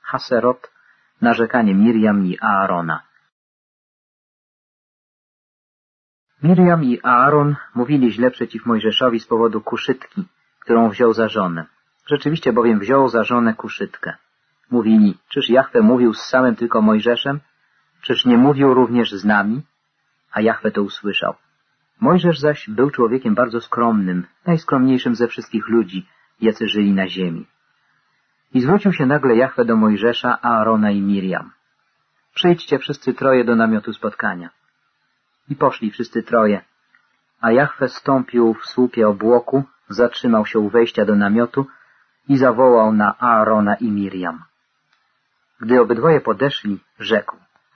Haserot, narzekanie Mirjam i Aarona. Mirjam i Aaron mówili źle przeciw Mojżeszowi z powodu kuszytki, którą wziął za żonę. Rzeczywiście bowiem wziął za żonę kuszytkę. Mówili, czyż Jahwe mówił z samym tylko Mojżeszem? Czyż nie mówił również z nami? A Jahwe to usłyszał. Mojżesz zaś był człowiekiem bardzo skromnym, najskromniejszym ze wszystkich ludzi, jacy żyli na ziemi. I zwrócił się nagle Jahwe do Mojżesza, Aarona i Mirjam. Przyjdźcie wszyscy troje do namiotu spotkania. I poszli wszyscy troje, a Jahwe stąpił w słupie obłoku, zatrzymał się u wejścia do namiotu i zawołał na Aarona i Mirjam. Gdy obydwoje podeszli, rzekł: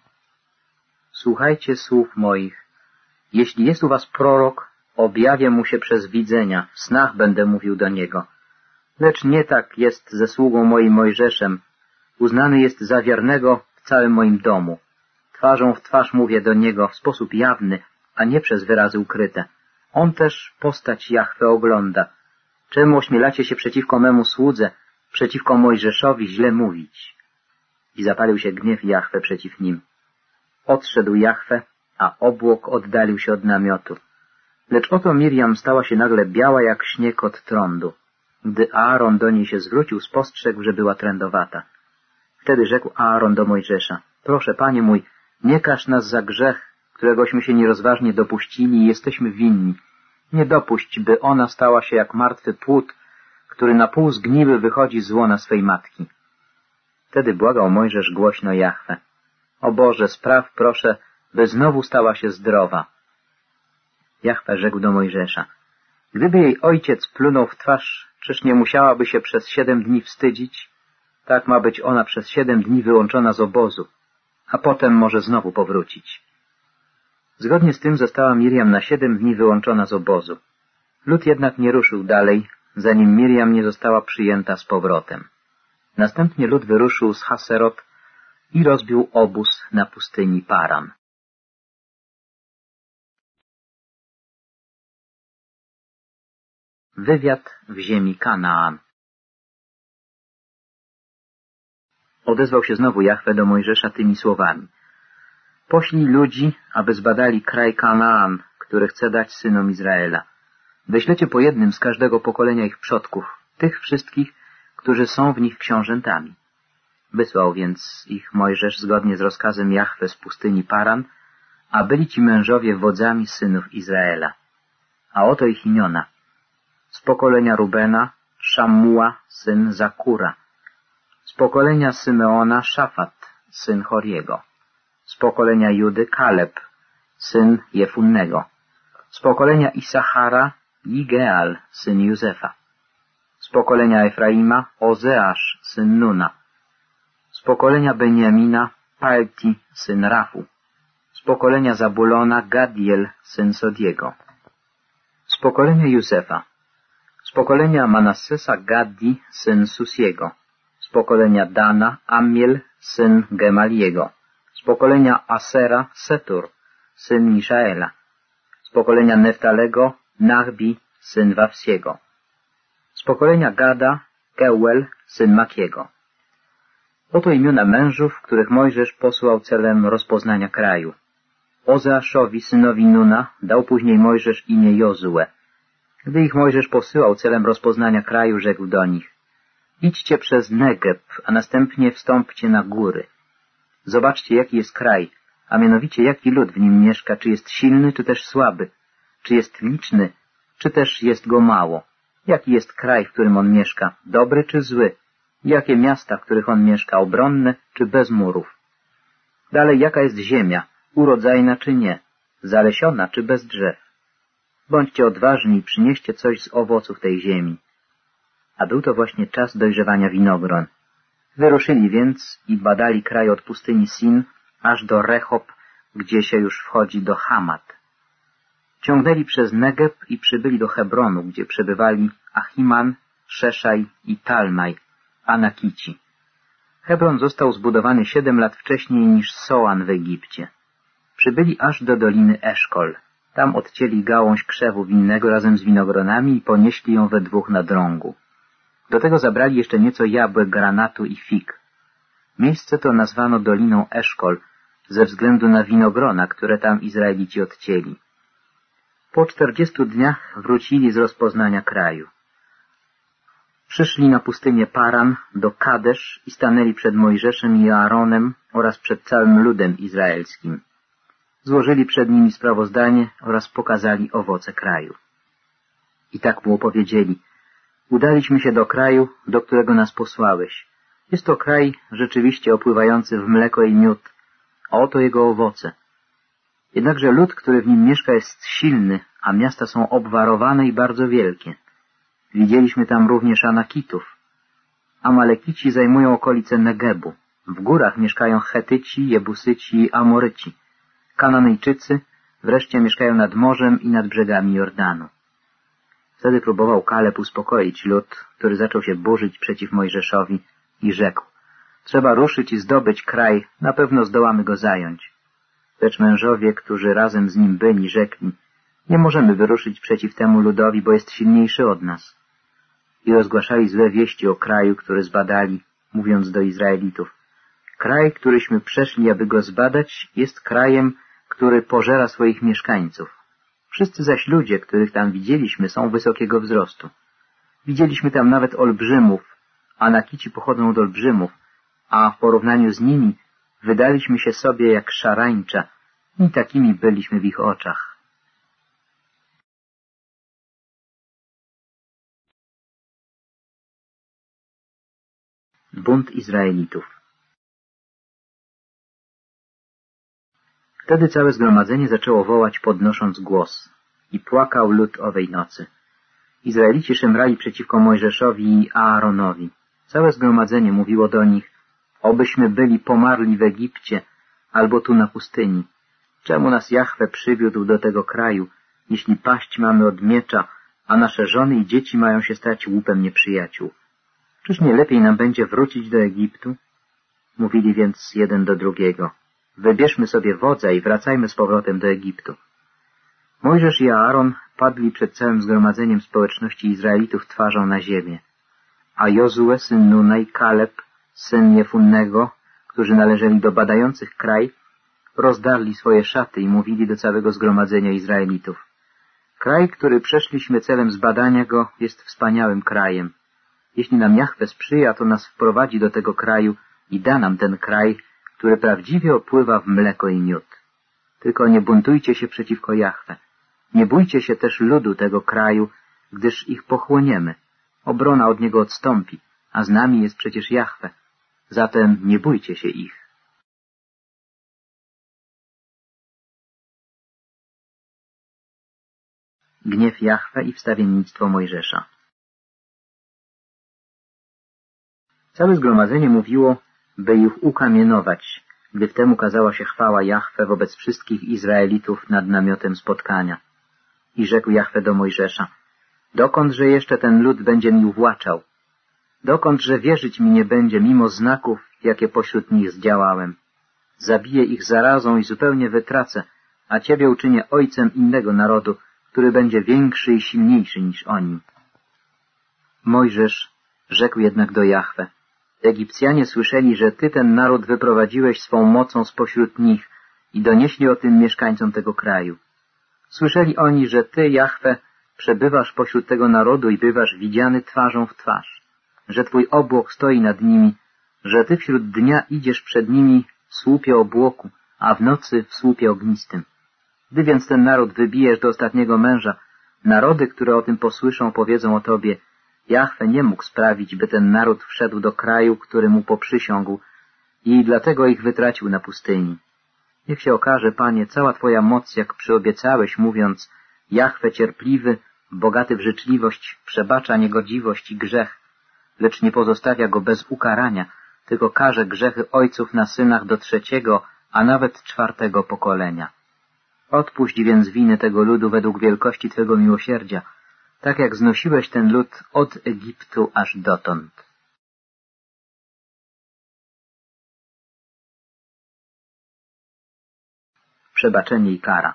słuchajcie słów moich. Jeśli jest u was prorok, objawię mu się przez widzenia, w snach będę mówił do niego. Lecz nie tak jest ze sługą moim Mojżeszem. Uznany jest za wiernego w całym moim domu. Twarzą w twarz mówię do niego w sposób jawny, a nie przez wyrazy ukryte. On też postać Jahwe ogląda. Czemu ośmielacie się przeciwko memu słudze, przeciwko Mojżeszowi źle mówić? I zapalił się gniew Jahwe przeciw nim. Odszedł Jahwe, a obłok oddalił się od namiotu. Lecz oto Mirjam stała się nagle biała jak śnieg od trądu. Gdy Aaron do niej się zwrócił, spostrzegł, że była trędowata. Wtedy rzekł Aaron do Mojżesza: proszę, panie mój, nie karz nas za grzech, któregośmy się nierozważnie dopuścili i jesteśmy winni. Nie dopuść, by ona stała się jak martwy płód, który na pół zgniły wychodzi z łona swej matki. Wtedy błagał Mojżesz głośno Jahwe: o Boże, spraw proszę, by znowu stała się zdrowa. Jahwe rzekł do Mojżesza: gdyby jej ojciec plunął w twarz, czyż nie musiałaby się przez 7 dni wstydzić? Tak ma być ona przez 7 dni wyłączona z obozu, a potem może znowu powrócić. Zgodnie z tym została Mirjam na 7 dni wyłączona z obozu. Lud jednak nie ruszył dalej, zanim Mirjam nie została przyjęta z powrotem. Następnie lud wyruszył z Haserot i rozbił obóz na pustyni Paran. Wywiad w ziemi Kanaan. Odezwał się znowu Jahwe do Mojżesza tymi słowami: poślij ludzi, aby zbadali kraj Kanaan, który chce dać synom Izraela. Wyślecie po jednym z każdego pokolenia ich przodków, tych wszystkich, którzy są w nich książętami. Wysłał więc ich Mojżesz zgodnie z rozkazem Jahwe z pustyni Paran, a byli ci mężowie wodzami synów Izraela. A oto ich imiona: z pokolenia Rubena Szammuła, syn Zakura; z pokolenia Symeona Szafat, syn Choriego; z pokolenia Judy Kaleb, syn Jefunnego; z pokolenia Isachara Jigeal, syn Józefa; z pokolenia Efraima Ozeasz, syn Nuna; z pokolenia Benjamina Palti, syn Rafu; z pokolenia Zabulona Gadiel, syn Sodiego; z pokolenia Józefa; z pokolenia Manassesa Gaddi, syn Susiego; z pokolenia Dana Ammiel, syn Gemaliego; z pokolenia Asera Setur, syn Miszaela; z pokolenia Neftalego Nachbi, syn Wawsiego; z pokolenia Gada Keuel, syn Makiego. Oto imiona mężów, których Mojżesz posłał celem rozpoznania kraju. Ozeaszowi, synowi Nuna, dał później Mojżesz imię Jozue. Gdy ich Mojżesz posyłał celem rozpoznania kraju, rzekł do nich: idźcie przez Negeb, a następnie wstąpcie na góry. Zobaczcie, jaki jest kraj, a mianowicie jaki lud w nim mieszka, czy jest silny, czy też słaby, czy jest liczny, czy też jest go mało. Jaki jest kraj, w którym on mieszka, dobry czy zły? Jakie miasta, w których on mieszka, obronne czy bez murów? Dalej, jaka jest ziemia, urodzajna czy nie, zalesiona czy bez drzew? Bądźcie odważni i przynieście coś z owoców tej ziemi. A był to właśnie czas dojrzewania winogron. Wyruszyli więc i badali kraj od pustyni Sin aż do Rechob, gdzie się już wchodzi do Hamat. Ciągnęli przez Negeb i przybyli do Hebronu, gdzie przebywali Achiman, Szeszaj i Talmaj, Anakici. Hebron został zbudowany 7 lat wcześniej niż Soan w Egipcie. Przybyli aż do doliny Eszkol. Tam odcięli gałąź krzewu winnego razem z winogronami i ponieśli ją we 2 na drągu. Do tego zabrali jeszcze nieco jabłek, granatu i fig. Miejsce to nazwano Doliną Eszkol ze względu na winogrona, które tam Izraelici odcięli. Po 40 dniach wrócili z rozpoznania kraju. Przyszli na pustynię Paran do Kadesz i stanęli przed Mojżeszem i Aaronem oraz przed całym ludem izraelskim. Złożyli przed nimi sprawozdanie oraz pokazali owoce kraju. I tak mu opowiedzieli: udaliśmy się do kraju, do którego nas posłałeś. Jest to kraj rzeczywiście opływający w mleko i miód, a oto jego owoce. Jednakże lud, który w nim mieszka, jest silny, a miasta są obwarowane i bardzo wielkie. Widzieliśmy tam również Anakitów. Amalekici zajmują okolice Negebu. W górach mieszkają Chetyci, Jebusyci i Amoryci. Kananejczycy wreszcie mieszkają nad morzem i nad brzegami Jordanu. Wtedy próbował Kaleb uspokoić lud, który zaczął się burzyć przeciw Mojżeszowi i rzekł: trzeba ruszyć i zdobyć kraj, na pewno zdołamy go zająć. Lecz mężowie, którzy razem z nim byli, rzekli: nie możemy wyruszyć przeciw temu ludowi, bo jest silniejszy od nas. I rozgłaszali złe wieści o kraju, który zbadali, mówiąc do Izraelitów: kraj, któryśmy przeszli, aby go zbadać, jest krajem, który pożera swoich mieszkańców. Wszyscy zaś ludzie, których tam widzieliśmy, są wysokiego wzrostu. Widzieliśmy tam nawet olbrzymów. Anakici pochodzą od olbrzymów, a w porównaniu z nimi wydaliśmy się sobie jak szarańcza i takimi byliśmy w ich oczach. Bunt Izraelitów. Wtedy całe zgromadzenie zaczęło wołać, podnosząc głos, i płakał lud owej nocy. Izraelici szemrali przeciwko Mojżeszowi i Aaronowi. Całe zgromadzenie mówiło do nich: obyśmy byli pomarli w Egipcie albo tu na pustyni. Czemu nas Jahwe przywiódł do tego kraju, jeśli paść mamy od miecza, a nasze żony i dzieci mają się stać łupem nieprzyjaciół? Czyż nie lepiej nam będzie wrócić do Egiptu? Mówili więc jeden do drugiego: wybierzmy sobie wodza i wracajmy z powrotem do Egiptu. Mojżesz i Aaron padli przed całym zgromadzeniem społeczności Izraelitów twarzą na ziemię, a Jozue, syn Nuna, i Kaleb, syn Jefunnego, którzy należeli do badających kraj, rozdarli swoje szaty i mówili do całego zgromadzenia Izraelitów: kraj, który przeszliśmy celem zbadania go, jest wspaniałym krajem. Jeśli nam Jahwe sprzyja, to nas wprowadzi do tego kraju i da nam ten kraj, który prawdziwie opływa w mleko i miód. Tylko nie buntujcie się przeciwko Jahwe. Nie bójcie się też ludu tego kraju, gdyż ich pochłoniemy. Obrona od niego odstąpi, a z nami jest przecież Jahwe. Zatem nie bójcie się ich. Gniew Jahwe i wstawiennictwo Mojżesza. Całe zgromadzenie mówiło, by ich ukamienować, gdy wtem ukazała się chwała Jahwe wobec wszystkich Izraelitów nad namiotem spotkania. I rzekł Jahwe do Mojżesza: dokądże jeszcze ten lud będzie mi uwłaczał? Dokądże wierzyć mi nie będzie, mimo znaków, jakie pośród nich zdziałałem? Zabiję ich zarazą i zupełnie wytracę, a Ciebie uczynię ojcem innego narodu, który będzie większy i silniejszy niż oni. Mojżesz rzekł jednak do Jahwe: Egipcjanie słyszeli, że Ty ten naród wyprowadziłeś swą mocą spośród nich i donieśli o tym mieszkańcom tego kraju. Słyszeli oni, że Ty, Jahwe, przebywasz pośród tego narodu i bywasz widziany twarzą w twarz, że Twój obłok stoi nad nimi, że Ty wśród dnia idziesz przed nimi w słupie obłoku, a w nocy w słupie ognistym. Gdy więc ten naród wybijesz do ostatniego męża, narody, które o tym posłyszą, powiedzą o Tobie: Jahwe nie mógł sprawić, by ten naród wszedł do kraju, który mu poprzysiągł, i dlatego ich wytracił na pustyni. Niech się okaże, Panie, cała Twoja moc, jak przyobiecałeś, mówiąc: Jahwe cierpliwy, bogaty w życzliwość, przebacza niegodziwość i grzech, lecz nie pozostawia go bez ukarania, tylko karze grzechy ojców na synach do 3., a nawet 4. pokolenia. Odpuść więc winy tego ludu według wielkości Twego miłosierdzia, tak jak znosiłeś ten lud od Egiptu aż dotąd. Przebaczenie i kara.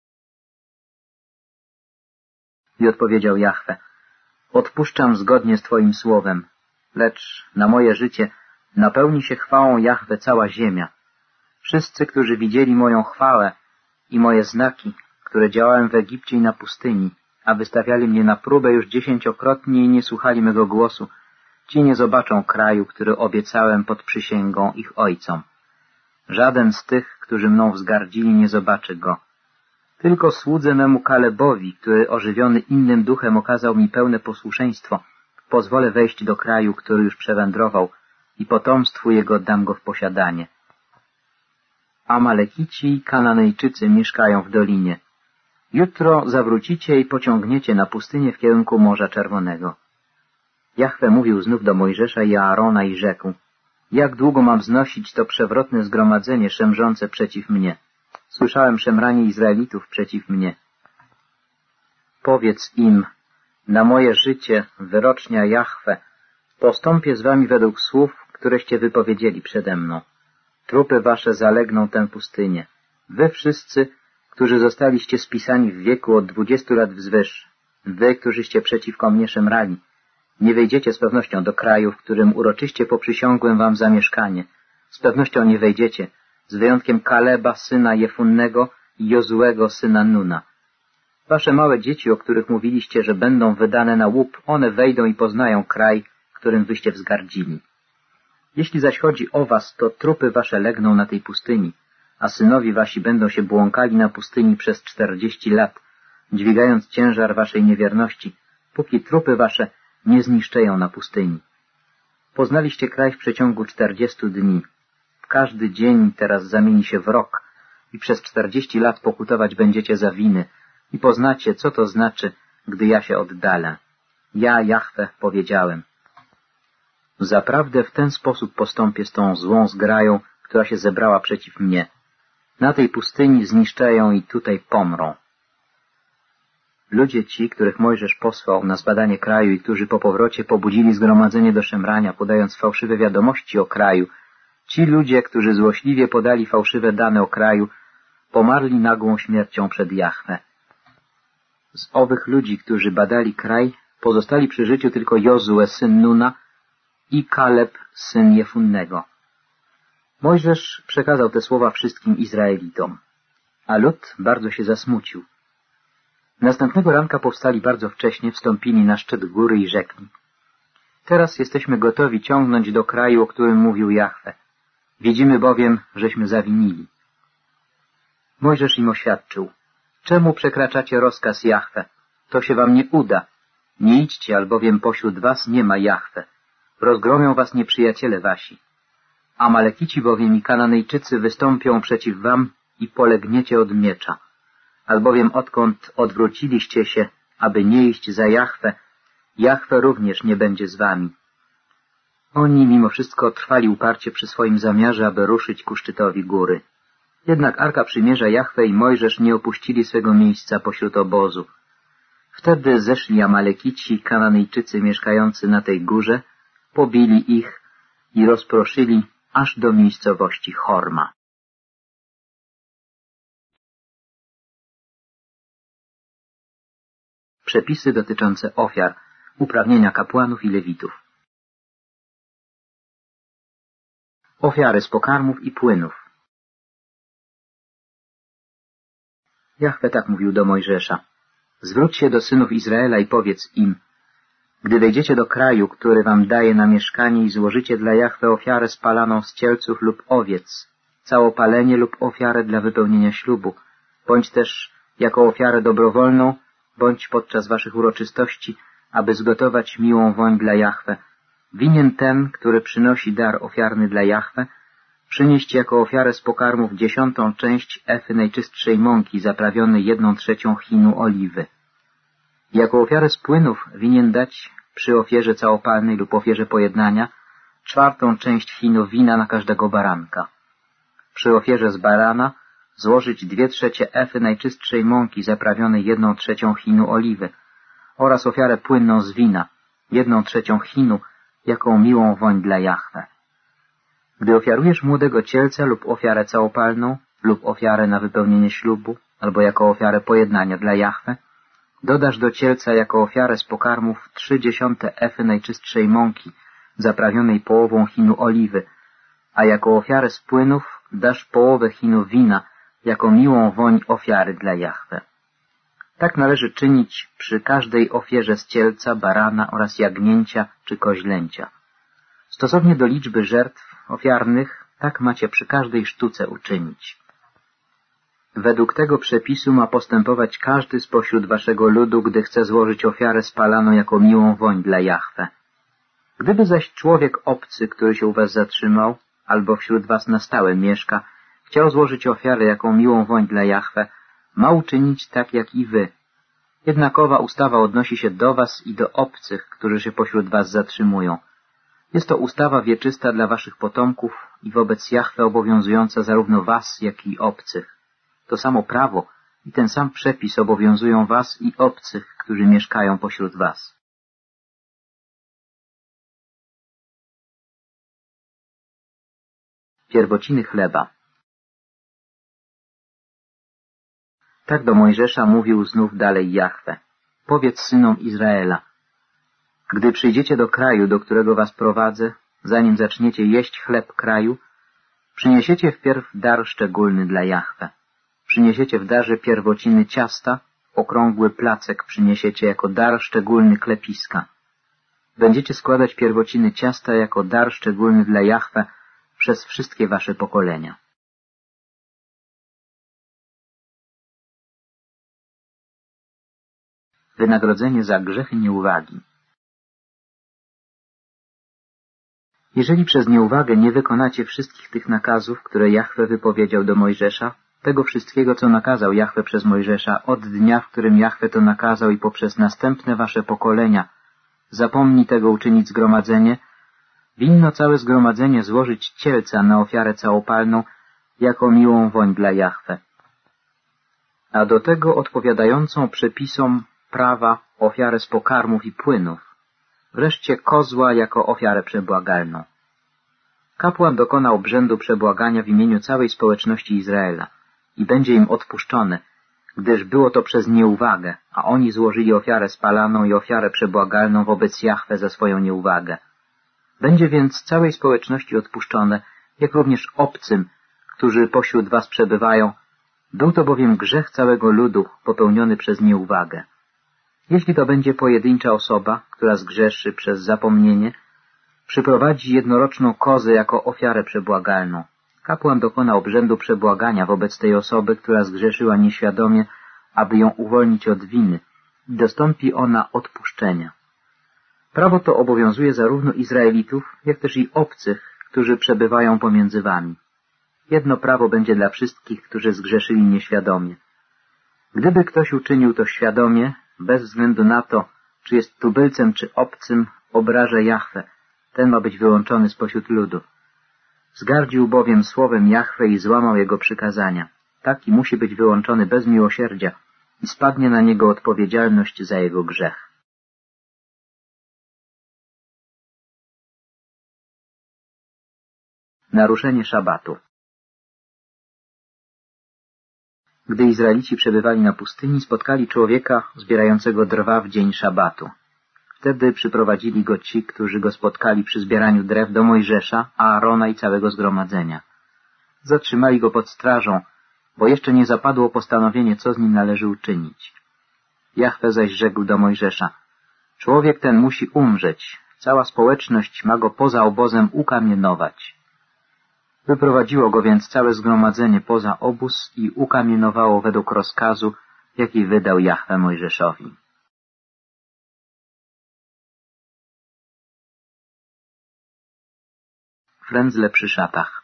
I odpowiedział Jahwe: odpuszczam zgodnie z Twoim słowem, lecz na moje życie Napełni się chwałą Jahwe cała ziemia. Wszyscy, którzy widzieli moją chwałę i moje znaki, które działałem w Egipcie i na pustyni, a wystawiali mnie na próbę już 10-krotnie i nie słuchali mego głosu, ci nie zobaczą kraju, który obiecałem pod przysięgą ich ojcom. Żaden z tych, którzy mną wzgardzili, nie zobaczy go. Tylko słudze memu Kalebowi, który ożywiony innym duchem okazał mi pełne posłuszeństwo, pozwolę wejść do kraju, który już przewędrował, i potomstwu jego dam go w posiadanie. Amalekici i Kananejczycy mieszkają w dolinie. Jutro zawrócicie i pociągniecie na pustynię w kierunku Morza Czerwonego. Jahwe mówił znów do Mojżesza i Aarona i rzekł: jak długo mam znosić to przewrotne zgromadzenie szemrzące przeciw mnie? Słyszałem szemranie Izraelitów przeciw mnie. Powiedz im: na moje życie, wyrocznia Jahwe, postąpię z wami według słów, któreście wypowiedzieli przede mną. Trupy wasze zalegną tę pustynię. Wy wszyscy, którzy zostaliście spisani w wieku od 20 lat wzwyż, wy, którzyście przeciwko mnie szemrali, nie wejdziecie z pewnością do kraju, w którym uroczyście poprzysiągłem wam zamieszkanie. Z pewnością nie wejdziecie, z wyjątkiem Kaleba, syna Jefunnego i Jozuego, syna Nuna. Wasze małe dzieci, o których mówiliście, że będą wydane na łup, one wejdą i poznają kraj, którym wyście wzgardzili. Jeśli zaś chodzi o was, to trupy wasze legną na tej pustyni, a synowi wasi będą się błąkali na pustyni przez 40 lat, dźwigając ciężar waszej niewierności, póki trupy wasze nie zniszczeją na pustyni. Poznaliście kraj w przeciągu 40 dni. Każdy dzień teraz zamieni się w rok i przez 40 lat pokutować będziecie za winy i poznacie, co to znaczy, gdy ja się oddalę. Ja, Jahwe, powiedziałem. Zaprawdę w ten sposób postąpię z tą złą zgrają, która się zebrała przeciw mnie. Na tej pustyni zniszczeją i tutaj pomrą. Ludzie ci, których Mojżesz posłał na zbadanie kraju i którzy po powrocie pobudzili zgromadzenie do szemrania, podając fałszywe wiadomości o kraju, ci ludzie, którzy złośliwie podali fałszywe dane o kraju, pomarli nagłą śmiercią przed Jahwe. Z owych ludzi, którzy badali kraj, pozostali przy życiu tylko Jozue, syn Nuna, i Kaleb, syn Jefunnego. Mojżesz przekazał te słowa wszystkim Izraelitom, a lud bardzo się zasmucił. Następnego ranka powstali bardzo wcześnie, wstąpili na szczyt góry i rzekli: teraz jesteśmy gotowi ciągnąć do kraju, o którym mówił Jahwe. Widzimy bowiem, żeśmy zawinili. Mojżesz im oświadczył: czemu przekraczacie rozkaz Jahwe? To się wam nie uda. Nie idźcie, albowiem pośród was nie ma Jahwe. Rozgromią was nieprzyjaciele wasi. Amalekici bowiem i Kananejczycy wystąpią przeciw wam i polegniecie od miecza. Albowiem odkąd odwróciliście się, aby nie iść za Jahwe, Jahwe również nie będzie z wami. Oni mimo wszystko trwali uparcie przy swoim zamiarze, aby ruszyć ku szczytowi góry. Jednak Arka Przymierza Jahwe i Mojżesz nie opuścili swego miejsca pośród obozu. Wtedy zeszli Amalekici, Kananejczycy mieszkający na tej górze, pobili ich i rozproszyli aż do miejscowości Horma. Przepisy dotyczące ofiar, uprawnienia kapłanów i lewitów. Ofiary z pokarmów i płynów. Jahwe tak mówił do Mojżesza: zwróć się do synów Izraela i powiedz im: gdy wejdziecie do kraju, który wam daje na mieszkanie i złożycie dla Jahwe ofiarę spalaną z cielców lub owiec, całopalenie lub ofiarę dla wypełnienia ślubu, bądź też jako ofiarę dobrowolną, bądź podczas waszych uroczystości, aby zgotować miłą woń dla Jahwe, winien ten, który przynosi dar ofiarny dla Jahwe, przynieść jako ofiarę z pokarmów 10. część efy najczystszej mąki zaprawionej 1/3 chinu oliwy. Jako ofiarę z płynów winien dać przy ofierze całopalnej lub ofierze pojednania 4. część chinu wina na każdego baranka. Przy ofierze z barana złożyć 2/3 efy najczystszej mąki zaprawionej 1/3 chinu oliwy oraz ofiarę płynną z wina, 1/3 chinu, jaką miłą woń dla Jahwe. Gdy ofiarujesz młodego cielca lub ofiarę całopalną lub ofiarę na wypełnienie ślubu albo jako ofiarę pojednania dla Jahwe, dodasz do cielca jako ofiarę z pokarmów 3/10 efy najczystszej mąki zaprawionej połową chinu oliwy, a jako ofiarę z płynów dasz połowę chinu wina, jako miłą woń ofiary dla Jahwe. Tak należy czynić przy każdej ofierze z cielca, barana oraz jagnięcia czy koźlęcia. Stosownie do liczby żertw ofiarnych, tak macie przy każdej sztuce uczynić. Według tego przepisu ma postępować każdy spośród waszego ludu, gdy chce złożyć ofiarę spalaną jako miłą woń dla Jahwe. Gdyby zaś człowiek obcy, który się u was zatrzymał, albo wśród was na stałe mieszka, chciał złożyć ofiarę jako miłą woń dla Jahwe, ma uczynić tak jak i wy. Jednakowa ustawa odnosi się do was i do obcych, którzy się pośród was zatrzymują. Jest to ustawa wieczysta dla waszych potomków i wobec Jahwe obowiązująca zarówno was, jak i obcych. To samo prawo i ten sam przepis obowiązują was i obcych, którzy mieszkają pośród was. Pierwociny chleba. Tak do Mojżesza mówił znów dalej Jahwe. Powiedz synom Izraela: gdy przyjdziecie do kraju, do którego was prowadzę, zanim zaczniecie jeść chleb kraju, przyniesiecie wpierw dar szczególny dla Jahwe. Przyniesiecie w darze pierwociny ciasta, okrągły placek przyniesiecie jako dar szczególny klepiska. Będziecie składać pierwociny ciasta jako dar szczególny dla Jahwe przez wszystkie wasze pokolenia. Wynagrodzenie za grzechy nieuwagi. Jeżeli przez nieuwagę nie wykonacie wszystkich tych nakazów, które Jahwe wypowiedział do Mojżesza, tego wszystkiego, co nakazał Jahwe przez Mojżesza, od dnia, w którym Jahwe to nakazał i poprzez następne wasze pokolenia, zapomni tego uczynić zgromadzenie, winno całe zgromadzenie złożyć cielca na ofiarę całopalną jako miłą woń dla Jahwe. A do tego odpowiadającą przepisom prawa ofiarę z pokarmów i płynów, wreszcie kozła jako ofiarę przebłagalną. Kapłan dokona obrzędu przebłagania w imieniu całej społeczności Izraela i będzie im odpuszczone, gdyż było to przez nieuwagę, a oni złożyli ofiarę spalaną i ofiarę przebłagalną wobec Jahwe za swoją nieuwagę. Będzie więc całej społeczności odpuszczone, jak również obcym, którzy pośród was przebywają. Był to bowiem grzech całego ludu popełniony przez nieuwagę. Jeśli to będzie pojedyncza osoba, która zgrzeszy przez zapomnienie, przyprowadzi jednoroczną kozę jako ofiarę przebłagalną. Kapłan dokona obrzędu przebłagania wobec tej osoby, która zgrzeszyła nieświadomie, aby ją uwolnić od winy i dostąpi ona odpuszczenia. Prawo to obowiązuje zarówno Izraelitów, jak też i obcych, którzy przebywają pomiędzy wami. Jedno prawo będzie dla wszystkich, którzy zgrzeszyli nieświadomie. Gdyby ktoś uczynił to świadomie, bez względu na to, czy jest tubylcem, czy obcym, obraża Jahwe, ten ma być wyłączony spośród ludu. Zgardził bowiem słowem Jahwe i złamał jego przykazania. Taki musi być wyłączony bez miłosierdzia i spadnie na niego odpowiedzialność za jego grzech. Naruszenie szabatu. Gdy Izraelici przebywali na pustyni, spotkali człowieka zbierającego drwa w dzień szabatu. Wtedy przyprowadzili go ci, którzy go spotkali przy zbieraniu drew, do Mojżesza, Aarona i całego zgromadzenia. Zatrzymali go pod strażą, bo jeszcze nie zapadło postanowienie, co z nim należy uczynić. Jahwe zaś rzekł do Mojżesza: człowiek ten musi umrzeć, cała społeczność ma go poza obozem ukamienować. Wyprowadziło go więc całe zgromadzenie poza obóz i ukamienowało według rozkazu, jaki wydał Jahwe Mojżeszowi. Frędzle przy szatach.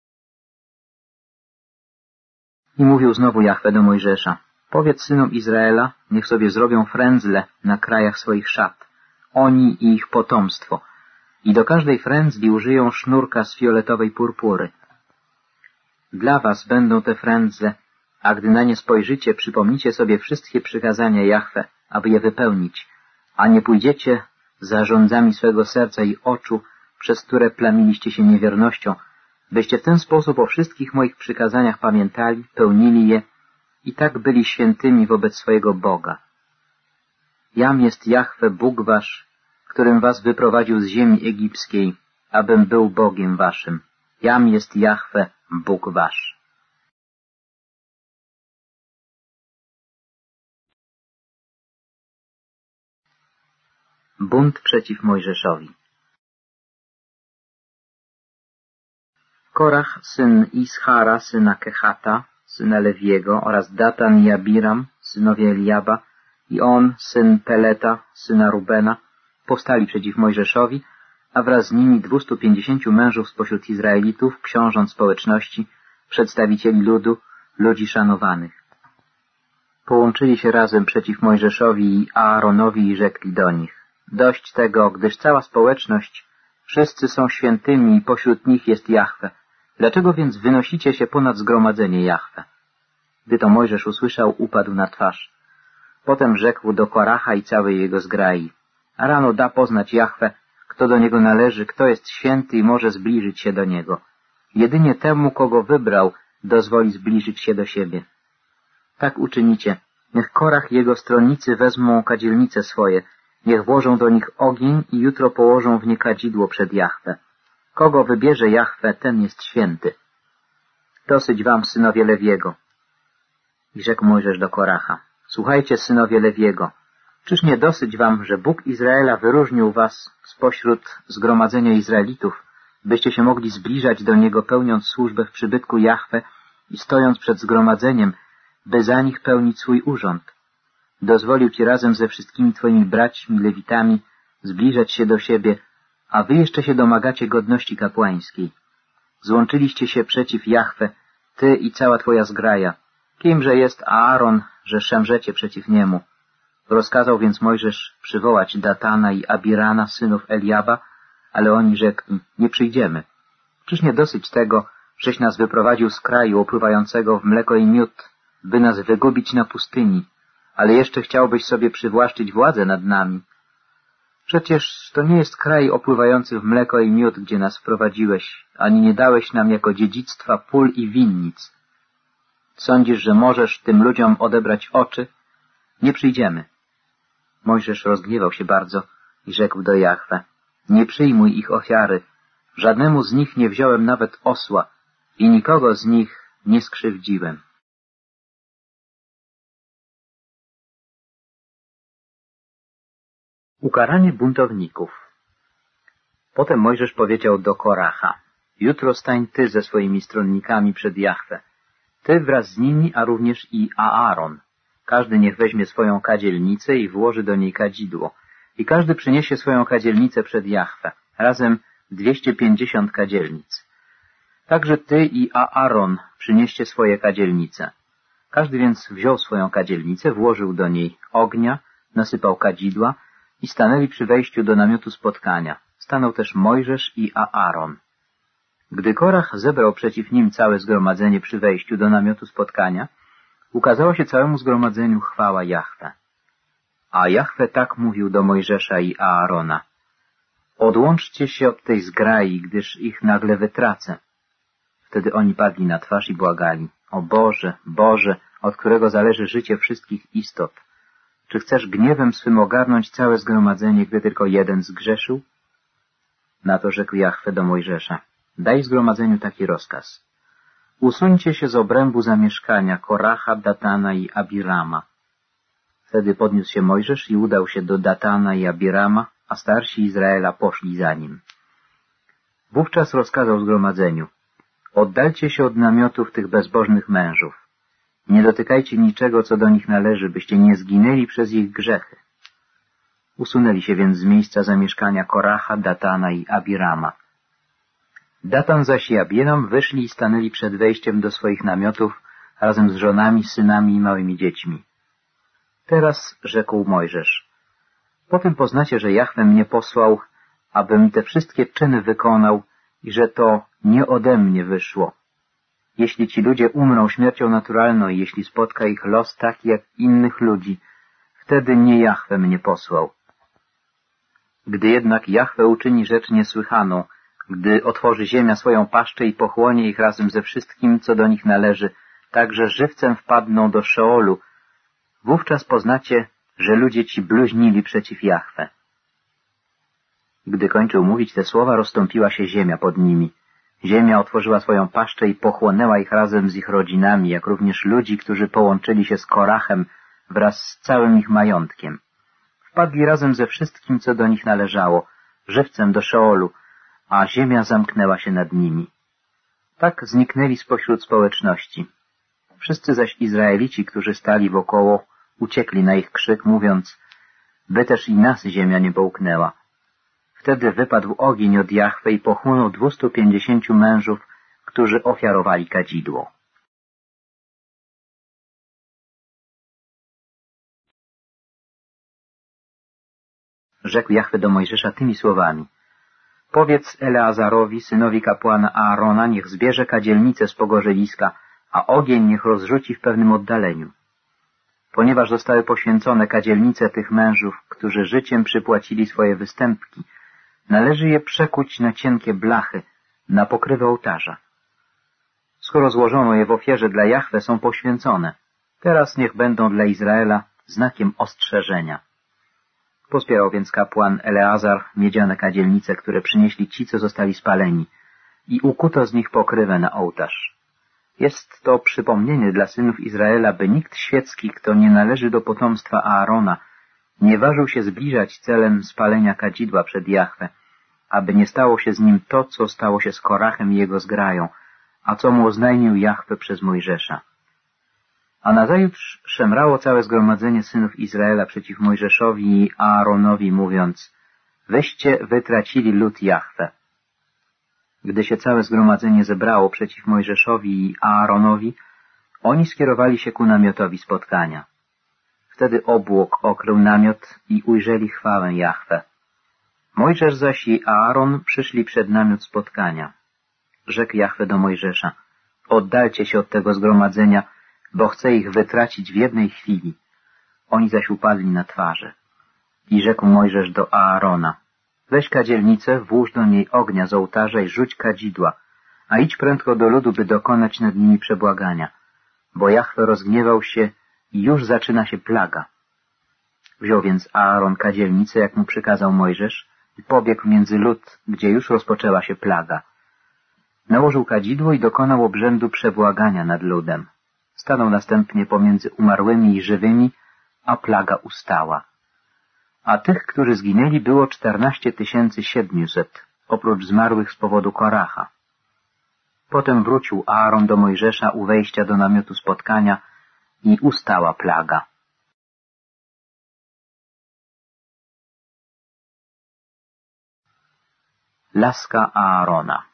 I mówił znowu Jahwe do Mojżesza: powiedz synom Izraela, niech sobie zrobią frędzle na krajach swoich szat, oni i ich potomstwo, i do każdej frędzli użyją sznurka z fioletowej purpury. Dla was będą te frędzle, a gdy na nie spojrzycie, przypomnijcie sobie wszystkie przykazania Jahwe, aby je wypełnić, a nie pójdziecie za rządzami swego serca i oczu, przez które plamiliście się niewiernością, byście w ten sposób o wszystkich moich przykazaniach pamiętali, pełnili je i tak byli świętymi wobec swojego Boga. Jam jest Jahwe, Bóg wasz, którym was wyprowadził z ziemi egipskiej, abym był Bogiem waszym. Jam jest Jahwe, Bóg wasz. Bunt przeciw Mojżeszowi. Korach, syn Ischara, syna Kehata, syna Lewiego, oraz Datan i Abiram, synowie Eliaba, i on, syn Peleta, syna Rubena, powstali przeciw Mojżeszowi, a wraz z nimi 250 mężów spośród Izraelitów, książąt społeczności, przedstawicieli ludu, ludzi szanowanych. Połączyli się razem przeciw Mojżeszowi i Aaronowi i rzekli do nich: dość tego, gdyż cała społeczność, wszyscy są świętymi i pośród nich jest Jahwe. Dlaczego więc wynosicie się ponad zgromadzenie Jahwe? Gdy to Mojżesz usłyszał, upadł na twarz. Potem rzekł do Koracha i całej jego zgrai: a rano da poznać Jahwe, kto do niego należy, kto jest święty i może zbliżyć się do niego. Jedynie temu, kogo wybrał, dozwoli zbliżyć się do siebie. Tak uczynicie. Niech Korach i jego stronnicy wezmą kadzielnice swoje, niech włożą do nich ogień i jutro położą w nie kadzidło przed Jahwe. Kogo wybierze Jahwe, ten jest święty. Dosyć wam, synowie Lewiego. I rzekł Mojżesz do Koracha: słuchajcie, synowie Lewiego, czyż nie dosyć wam, że Bóg Izraela wyróżnił was spośród zgromadzenia Izraelitów, byście się mogli zbliżać do Niego, pełniąc służbę w przybytku Jahwe i stojąc przed zgromadzeniem, by za nich pełnić swój urząd? Dozwolił ci razem ze wszystkimi twoimi braćmi, Lewitami, zbliżać się do siebie, a wy jeszcze się domagacie godności kapłańskiej. Złączyliście się przeciw Jahwe, ty i cała twoja zgraja. Kimże jest Aaron, że szemrzecie przeciw niemu? Rozkazał więc Mojżesz przywołać Datana i Abirana, synów Eliaba, ale oni rzekli: nie przyjdziemy. Czyż nie dosyć tego, żeś nas wyprowadził z kraju opływającego w mleko i miód, by nas wygubić na pustyni, ale jeszcze chciałbyś sobie przywłaszczyć władzę nad nami? Przecież to nie jest kraj opływający w mleko i miód, gdzie nas wprowadziłeś, ani nie dałeś nam jako dziedzictwa pól i winnic. Sądzisz, że możesz tym ludziom odebrać oczy? Nie przyjdziemy. Mojżesz rozgniewał się bardzo i rzekł do Jahwe: nie przyjmuj ich ofiary, żadnemu z nich nie wziąłem nawet osła i nikogo z nich nie skrzywdziłem. Ukaranie buntowników. Potem Mojżesz powiedział do Koracha: jutro stań ty ze swoimi stronnikami przed Jahwe, ty wraz z nimi, a również i Aaron. Każdy niech weźmie swoją kadzielnicę i włoży do niej kadzidło. I każdy przyniesie swoją kadzielnicę przed Jahwe, razem 250 kadzielnic. Także ty i Aaron przynieście swoje kadzielnice. Każdy więc wziął swoją kadzielnicę, włożył do niej ognia, nasypał kadzidła i stanęli przy wejściu do namiotu spotkania. Stanął też Mojżesz i Aaron. Gdy Korach zebrał przeciw nim całe zgromadzenie przy wejściu do namiotu spotkania, ukazała się całemu zgromadzeniu chwała Jahwe. A Jahwe tak mówił do Mojżesza i Aarona: odłączcie się od tej zgrai, gdyż ich nagle wytracę. Wtedy oni padli na twarz i błagali: o Boże, Boże, od którego zależy życie wszystkich istot, czy chcesz gniewem swym ogarnąć całe zgromadzenie, gdy tylko jeden zgrzeszył? Na to rzekł Jahwe do Mojżesza: daj zgromadzeniu taki rozkaz: usuńcie się z obrębu zamieszkania Koracha, Datana i Abirama. Wtedy podniósł się Mojżesz i udał się do Datana i Abirama, a starsi Izraela poszli za nim. Wówczas rozkazał zgromadzeniu: oddalcie się od namiotów tych bezbożnych mężów. Nie dotykajcie niczego, co do nich należy, byście nie zginęli przez ich grzechy. Usunęli się więc z miejsca zamieszkania Koracha, Datana i Abirama. Datan zaś i Abiram wyszli i stanęli przed wejściem do swoich namiotów razem z żonami, synami i małymi dziećmi. Teraz rzekł Mojżesz: potem poznacie, że Jahwe mnie posłał, abym te wszystkie czyny wykonał i że to nie ode mnie wyszło. Jeśli ci ludzie umrą śmiercią naturalną i jeśli spotka ich los taki jak innych ludzi, wtedy nie Jahwe mnie posłał. Gdy jednak Jahwe uczyni rzecz niesłychaną, gdy otworzy ziemia swoją paszczę i pochłonie ich razem ze wszystkim, co do nich należy, tak że żywcem wpadną do Szeolu, wówczas poznacie, że ludzie ci bluźnili przeciw Jahwe. Gdy kończył mówić te słowa, rozstąpiła się ziemia pod nimi. Ziemia otworzyła swoją paszczę i pochłonęła ich razem z ich rodzinami, jak również ludzi, którzy połączyli się z Korachem wraz z całym ich majątkiem. Wpadli razem ze wszystkim, co do nich należało, żywcem do Szeolu, a ziemia zamknęła się nad nimi. Tak zniknęli spośród społeczności. Wszyscy zaś Izraelici, którzy stali wokoło, uciekli na ich krzyk, mówiąc: by też i nas ziemia nie połknęła. Wtedy wypadł ogień od Jahwe i pochłonął 250 mężów, którzy ofiarowali kadzidło. Rzekł Jahwe do Mojżesza tymi słowami: powiedz Eleazarowi, synowi kapłana Aarona, niech zbierze kadzielnicę z pogorzyliska, a ogień niech rozrzuci w pewnym oddaleniu. Ponieważ zostały poświęcone kadzielnice tych mężów, którzy życiem przypłacili swoje występki, należy je przekuć na cienkie blachy, na pokrywę ołtarza. Skoro złożono je w ofierze dla Jahwe, są poświęcone. Teraz niech będą dla Izraela znakiem ostrzeżenia. Pozbierał więc kapłan Eleazar miedziane kadzielnice, które przynieśli ci, co zostali spaleni, i ukuto z nich pokrywę na ołtarz. Jest to przypomnienie dla synów Izraela, by nikt świecki, kto nie należy do potomstwa Aarona, nie ważył się zbliżać celem spalenia kadzidła przed Jahwe, aby nie stało się z nim to, co stało się z Korachem i jego zgrają, a co mu oznajmił Jahwe przez Mojżesza. A nazajutrz szemrało całe zgromadzenie synów Izraela przeciw Mojżeszowi i Aaronowi, mówiąc: wyście wytracili lud Jahwe. Gdy się całe zgromadzenie zebrało przeciw Mojżeszowi i Aaronowi, oni skierowali się ku namiotowi spotkania. Wtedy obłok okrył namiot i ujrzeli chwałę Jahwe. Mojżesz zaś i Aaron przyszli przed namiot spotkania. Rzekł Jahwe do Mojżesza: oddalcie się od tego zgromadzenia, bo chcę ich wytracić w jednej chwili. Oni zaś upadli na twarze. I rzekł Mojżesz do Aarona: weź kadzielnicę, włóż do niej ognia z ołtarza i rzuć kadzidła, a idź prędko do ludu, by dokonać nad nimi przebłagania, bo Jahwe rozgniewał się i już zaczyna się plaga. Wziął więc Aaron kadzielnicę, jak mu przykazał Mojżesz, i pobiegł między lud, gdzie już rozpoczęła się plaga. Nałożył kadzidło i dokonał obrzędu przebłagania nad ludem. Stanął następnie pomiędzy umarłymi i żywymi, a plaga ustała. A tych, którzy zginęli, było 14 700, oprócz zmarłych z powodu Koracha. Potem wrócił Aaron do Mojżesza u wejścia do namiotu spotkania i ustała plaga. Laska Aarona.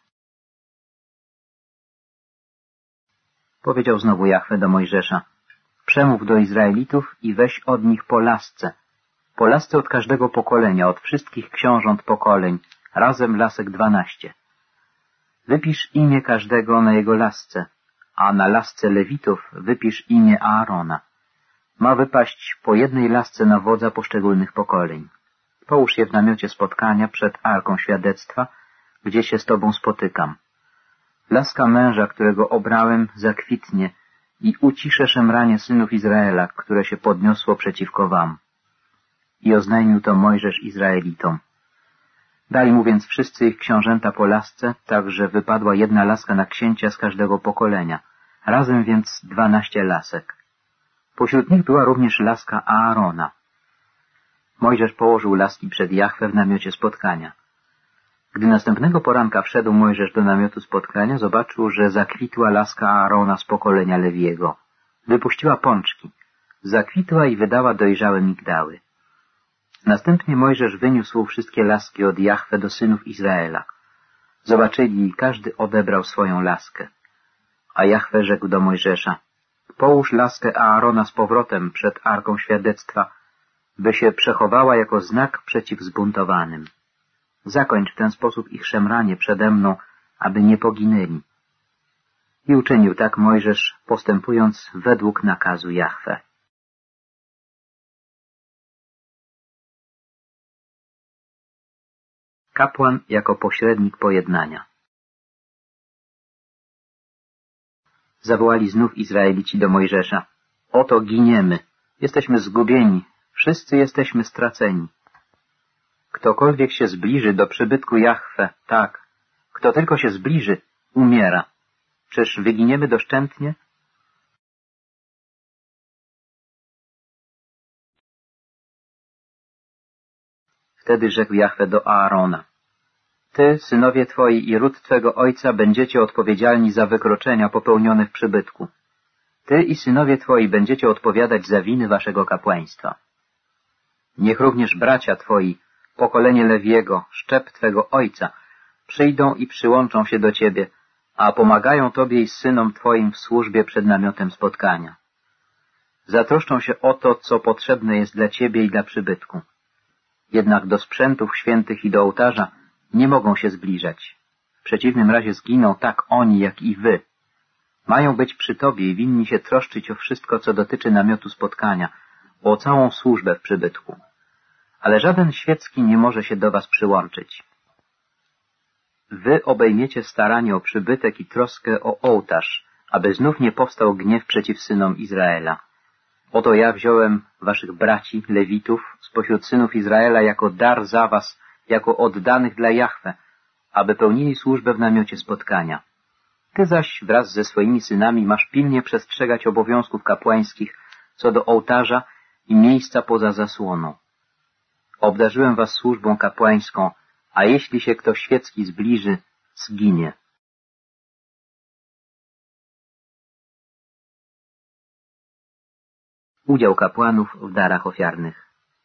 Powiedział znowu Jahwe do Mojżesza: przemów do Izraelitów i weź od nich po lasce od każdego pokolenia, od wszystkich książąt pokoleń, razem lasek 12. Wypisz imię każdego na jego lasce, a na lasce Lewitów wypisz imię Aarona. Ma wypaść po jednej lasce na wodza poszczególnych pokoleń. Połóż je w namiocie spotkania przed Arką Świadectwa, gdzie się z Tobą spotykam. Laska męża, którego obrałem, zakwitnie i uciszę szemranie synów Izraela, które się podniosło przeciwko wam. I oznajmił to Mojżesz Izraelitom. Dali mu więc wszyscy ich książęta po lasce, tak że wypadła jedna laska na księcia z każdego pokolenia, razem więc 12 lasek. Pośród nich była również laska Aarona. Mojżesz położył laski przed Jahwe w namiocie spotkania. Gdy następnego poranka wszedł Mojżesz do namiotu spotkania, zobaczył, że zakwitła laska Aarona z pokolenia Lewiego. Wypuściła pączki, zakwitła i wydała dojrzałe migdały. Następnie Mojżesz wyniósł wszystkie laski od Jahwe do synów Izraela. Zobaczyli i każdy odebrał swoją laskę. A Jahwe rzekł do Mojżesza: połóż laskę Aarona z powrotem przed Arką Świadectwa, by się przechowała jako znak przeciw zbuntowanym. Zakończ w ten sposób ich szemranie przede mną, aby nie poginęli. I uczynił tak Mojżesz, postępując według nakazu Jahwe. Kapłan jako pośrednik pojednania. Zawołali znów Izraelici do Mojżesza: oto giniemy, jesteśmy zgubieni, wszyscy jesteśmy straceni. Ktokolwiek się zbliży do przybytku Jahwe, tak, kto tylko się zbliży, umiera. Czyż wyginiemy doszczętnie? Wtedy rzekł Jahwe do Aarona: Ty, synowie twoi i ród twego ojca będziecie odpowiedzialni za wykroczenia popełnione w przybytku. Ty i synowie twoi będziecie odpowiadać za winy waszego kapłaństwa. Niech również bracia twoi, pokolenie Lewiego, szczep twego ojca, przyjdą i przyłączą się do ciebie, a pomagają tobie i synom twoim w służbie przed namiotem spotkania. Zatroszczą się o to, co potrzebne jest dla ciebie i dla przybytku. Jednak do sprzętów świętych i do ołtarza nie mogą się zbliżać. W przeciwnym razie zginą tak oni, jak i wy. Mają być przy tobie i winni się troszczyć o wszystko, co dotyczy namiotu spotkania, o całą służbę w przybytku. Ale żaden świecki nie może się do was przyłączyć. Wy obejmiecie staranie o przybytek i troskę o ołtarz, aby znów nie powstał gniew przeciw synom Izraela. Oto ja wziąłem waszych braci, Lewitów, spośród synów Izraela jako dar za was, jako oddanych dla Jahwe, aby pełnili służbę w namiocie spotkania. Ty zaś wraz ze swoimi synami masz pilnie przestrzegać obowiązków kapłańskich co do ołtarza i miejsca poza zasłoną. Obdarzyłem was służbą kapłańską, a jeśli się kto świecki zbliży, zginie. Udział kapłanów w darach ofiarnych.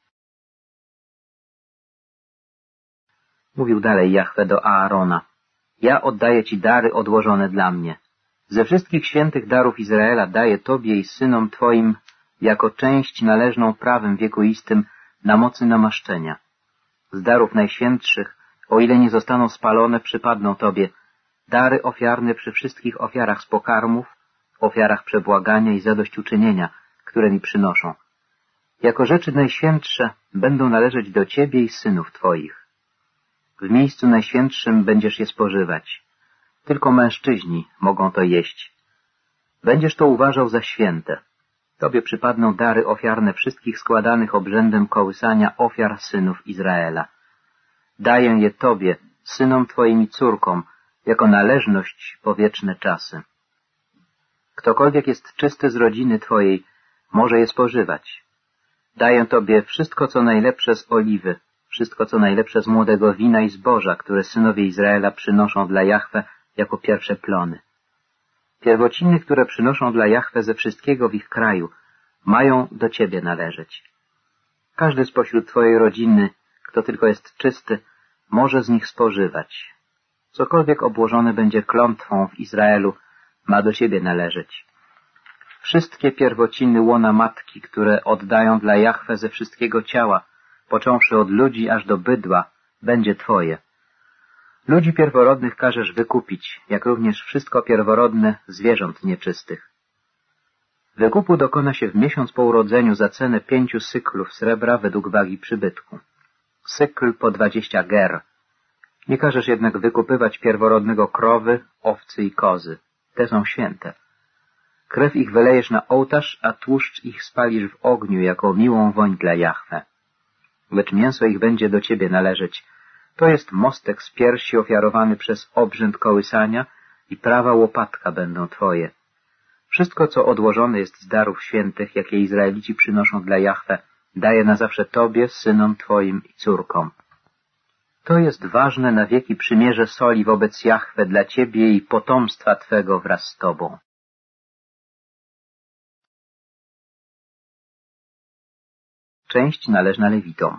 Mówił dalej Jahwe do Aarona: Ja oddaję ci dary odłożone dla mnie. Ze wszystkich świętych darów Izraela daję tobie i synom twoim jako część należną prawem wiekuistym na mocy namaszczenia. Z darów najświętszych, o ile nie zostaną spalone, przypadną tobie dary ofiarne przy wszystkich ofiarach z pokarmów, ofiarach przebłagania i zadośćuczynienia, które mi przynoszą. Jako rzeczy najświętsze będą należeć do ciebie i synów twoich. W miejscu najświętszym będziesz je spożywać. Tylko mężczyźni mogą to jeść. Będziesz to uważał za święte. Tobie przypadną dary ofiarne wszystkich składanych obrzędem kołysania ofiar synów Izraela. Daję je tobie, synom twoim i córkom, jako należność po wieczne czasy. Ktokolwiek jest czysty z rodziny twojej, może je spożywać. Daję tobie wszystko, co najlepsze z oliwy, wszystko, co najlepsze z młodego wina i zboża, które synowie Izraela przynoszą dla Jahwe jako pierwsze plony. Pierwociny, które przynoszą dla Jahwe ze wszystkiego w ich kraju, mają do ciebie należeć. Każdy spośród twojej rodziny, kto tylko jest czysty, może z nich spożywać. Cokolwiek obłożone będzie klątwą w Izraelu, ma do ciebie należeć. Wszystkie pierwociny łona matki, które oddają dla Jahwe ze wszystkiego ciała, począwszy od ludzi aż do bydła, będzie twoje. Ludzi pierworodnych każesz wykupić, jak również wszystko pierworodne zwierząt nieczystych. Wykupu dokona się w miesiąc po urodzeniu za cenę 5 syklów srebra według wagi przybytku. Sykl po 20 ger. Nie każesz jednak wykupywać pierworodnego krowy, owcy i kozy. Te są święte. Krew ich wylejesz na ołtarz, a tłuszcz ich spalisz w ogniu jako miłą woń dla Jahwe. Lecz mięso ich będzie do ciebie należeć. To jest mostek z piersi ofiarowany przez obrzęd kołysania i prawa łopatka będą twoje. Wszystko, co odłożone jest z darów świętych, jakie Izraelici przynoszą dla Jahwe, daję na zawsze tobie, synom twoim i córkom. To jest ważne na wieki przymierze soli wobec Jahwe dla ciebie i potomstwa twego wraz z tobą. Część należna Lewitom.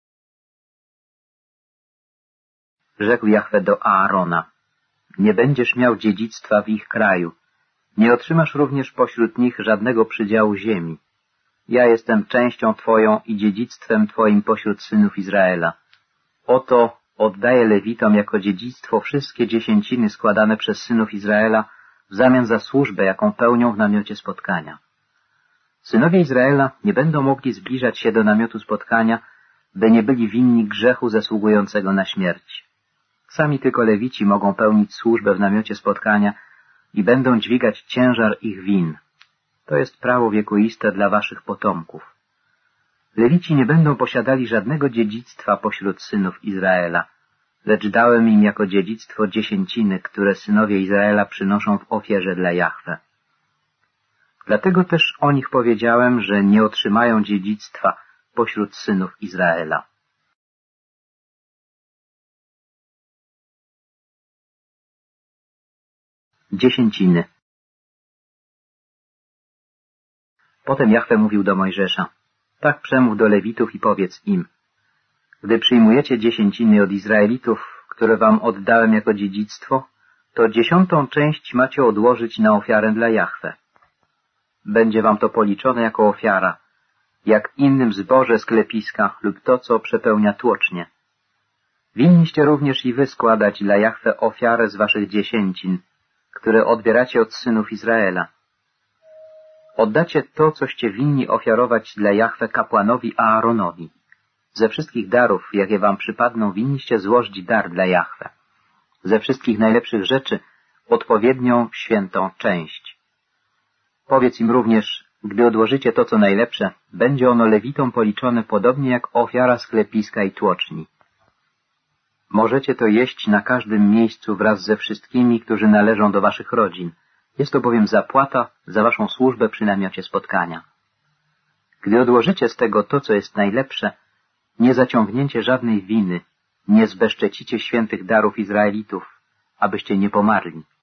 Rzekł Jahwe do Aarona: Nie będziesz miał dziedzictwa w ich kraju. Nie otrzymasz również pośród nich żadnego przydziału ziemi. Ja jestem częścią twoją i dziedzictwem twoim pośród synów Izraela. Oto oddaję Lewitom jako dziedzictwo wszystkie dziesięciny składane przez synów Izraela w zamian za służbę, jaką pełnią w namiocie spotkania. Synowie Izraela nie będą mogli zbliżać się do namiotu spotkania, by nie byli winni grzechu zasługującego na śmierć. Sami tylko Lewici mogą pełnić służbę w namiocie spotkania i będą dźwigać ciężar ich win. To jest prawo wiekuiste dla waszych potomków. Lewici nie będą posiadali żadnego dziedzictwa pośród synów Izraela, lecz dałem im jako dziedzictwo dziesięciny, które synowie Izraela przynoszą w ofierze dla Jahwe. Dlatego też o nich powiedziałem, że nie otrzymają dziedzictwa pośród synów Izraela. Dziesięciny. Potem Jahwe mówił do Mojżesza: tak przemów do Lewitów i powiedz im: gdy przyjmujecie dziesięciny od Izraelitów, które wam oddałem jako dziedzictwo, to 10. część macie odłożyć na ofiarę dla Jahwe. Będzie wam to policzone jako ofiara, jak innym zboże z klepiska lub to, co przepełnia tłocznie. Winniście również i wy składać dla Jahwe ofiarę z waszych dziesięcin, które odbieracie od synów Izraela. Oddacie to, coście winni ofiarować dla Jahwe kapłanowi Aaronowi. Ze wszystkich darów, jakie wam przypadną, winniście złożyć dar dla Jahwe. Ze wszystkich najlepszych rzeczy odpowiednią świętą część. Powiedz im również, gdy odłożycie to, co najlepsze, będzie ono Lewitom policzone podobnie jak ofiara z klepiska i tłoczni. Możecie to jeść na każdym miejscu wraz ze wszystkimi, którzy należą do waszych rodzin. Jest to bowiem zapłata za waszą służbę przy namiocie spotkania. Gdy odłożycie z tego to, co jest najlepsze, nie zaciągnięcie żadnej winy, nie zbezczecicie świętych darów Izraelitów, abyście nie pomarli.